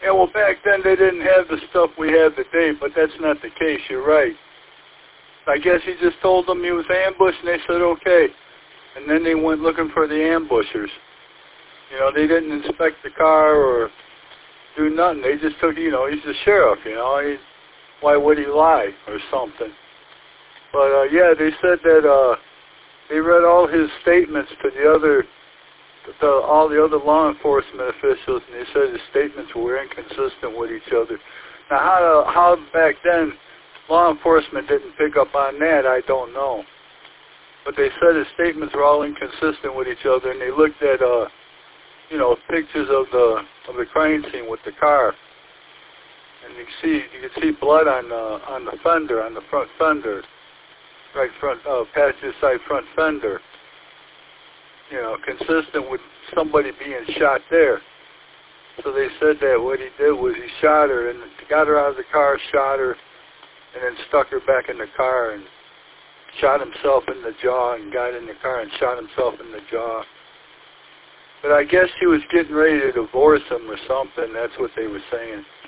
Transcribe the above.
Yeah, well, back then they didn't have the stuff we have today, but that's not the case. You're right. I guess he just told them he was ambushed, and they said, okay. And then they went looking for the ambushers. You know, they didn't inspect the car or do nothing. They just took, you know, he's the sheriff, you know. Why would he lie or something? But, yeah, they said that they read all his statements to all the other law enforcement officials, and they said his statements were inconsistent with each other. Now, how back then law enforcement didn't pick up on that, I don't know. But they said his statements were all inconsistent with each other, and they looked at, you know, pictures of the crime scene with the car, and you can see blood on the fender, on the front fender, right front passenger side front fender. You know, consistent with somebody being shot there. So they said that what he did was he shot her and got her out of the car, shot her, and then stuck her back in the car and shot himself in the jaw and got in the car and shot himself in the jaw. But I guess she was getting ready to divorce him or something. That's what they were saying.